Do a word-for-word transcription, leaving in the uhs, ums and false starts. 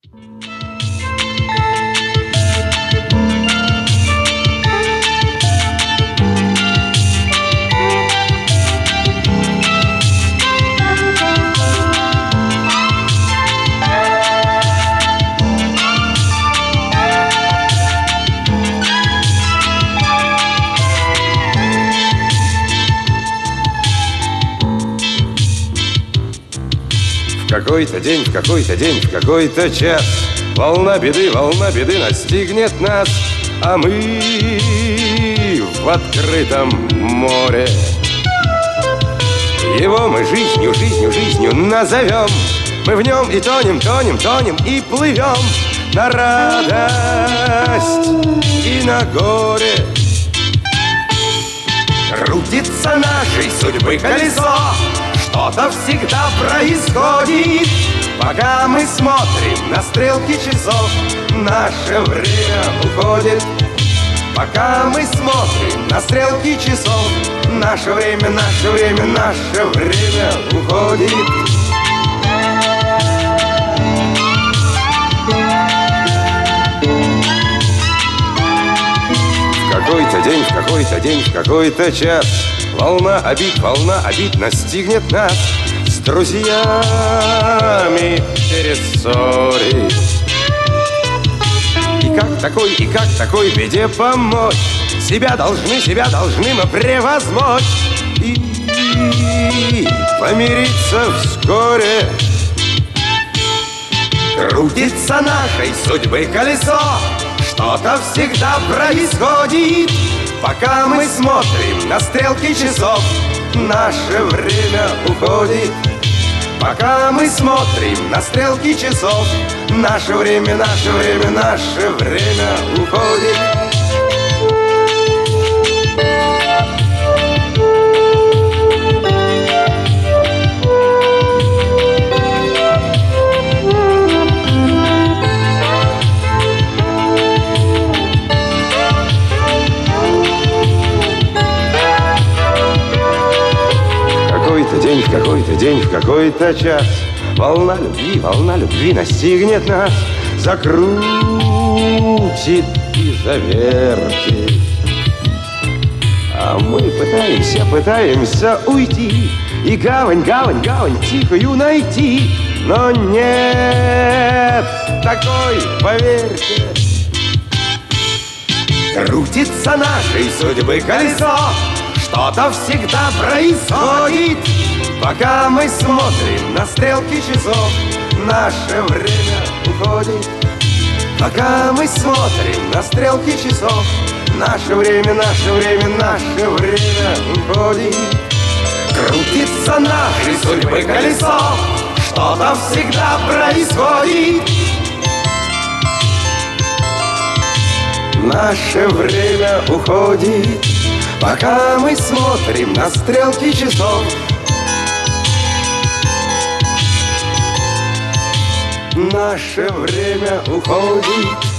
В какой-то день, в какой-то день, в какой-то час волна беды, волна беды настигнет нас, а мы в открытом море. Его мы жизнью, жизнью, жизнью назовем. Мы в нем и тонем, тонем, тонем и плывем на радость и на горе. Крутится нашей судьбы колесо, что-то всегда происходит. Пока мы смотрим на стрелки часов, наше время уходит. Пока мы смотрим на стрелки часов, наше время, наше время, наше время уходит. В какой-то день, в какой-то день, в какой-то час волна обид, волна обид настигнет нас, с друзьями перессорить. И как такой, и как такой беде помочь? Себя должны, себя должны мы превозмочь и помириться вскоре. Крутится нашей судьбы колесо, что-то всегда происходит. Пока мы смотрим на стрелки часов, наше время уходит. Пока мы смотрим на стрелки часов, наше время, наше время, наше время уходит. В какой-то день, в какой-то день, в какой-то час волна любви, волна любви настигнет нас, закрутит и завертит. А мы пытаемся, пытаемся уйти и гавань, гавань, гавань тихую найти. Но нет такой, поверьте. Крутится нашей судьбы колесо, что-то всегда происходит. Пока мы смотрим на стрелки часов, наше время уходит. Пока мы смотрим на стрелки часов, наше время, наше время, наше время уходит. Крутится нашей судьбы колесо, что-то всегда происходит. Наше время уходит. Пока мы смотрим на стрелки часов, наше время уходит.